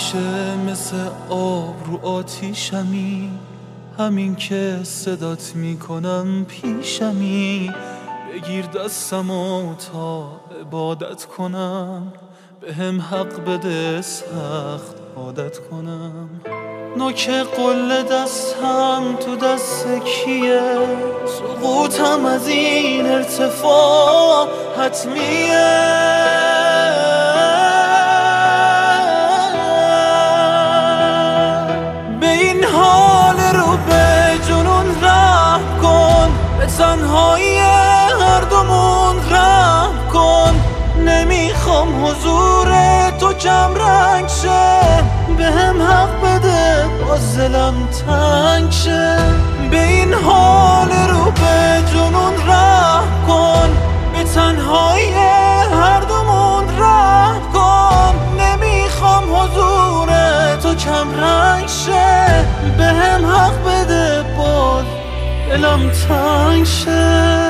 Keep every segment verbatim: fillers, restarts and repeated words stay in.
همیشه مثل آب رو آتیشمی، همین که صدات میکنم پیشمی. بگیر دستمو تا عبادت کنم، به هم حق بده سخت عادت کنم. نوک قل دستم تو دست کیه، سقوطم از این ارتفاع حتمیه. به این حال رو به جنون رحم کن، به تنهایی هر دومون رحم کن. نمیخوام حضور تو کم رنگ شه، به هم حق بده باز دلم تنگ شه. به این حال رو به جنون رحم کن، به تنهایی هر دومون رحم کن. نمیخوام حضور تو کم رنگ شه، به هم حق بده باز دلم تنگ شه.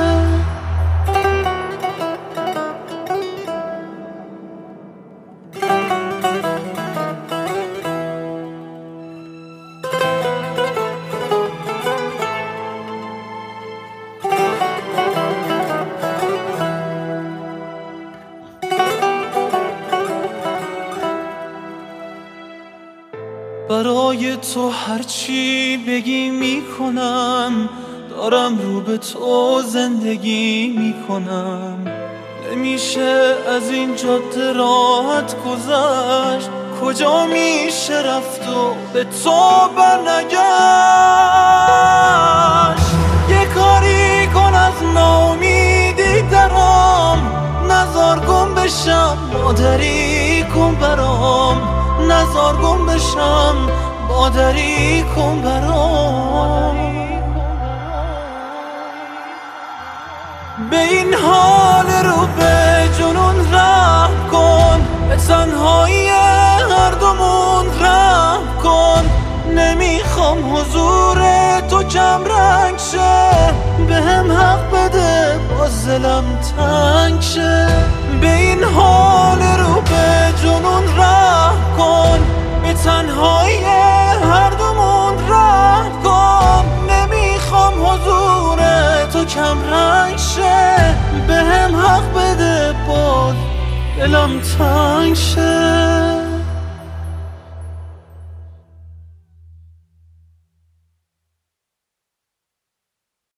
برای تو هرچی بگی میکنم، دارم رو به تو زندگی میکنم. نمیشه از این جاده راحت گذشت، کجا میشه رفت و به تو برنگشت. یه کاری کن از ناامیدی درام، نزار گم بشم مادری کن برام. نزار گم بشم مادری کن برام. به این حال رو به جنون رحم کن، به تنهایی هر دومون رحم کن. نمیخوام حضور تو کم رنگ شه، به هم حق بده باز دلم تنگ شه. به این حال رو به جنون رحم کن، به تنهایی هر دومون رحم کن. نمیخوام حضور تو کم رنگ شه، به هم حق بده باز دلم تنگ شه.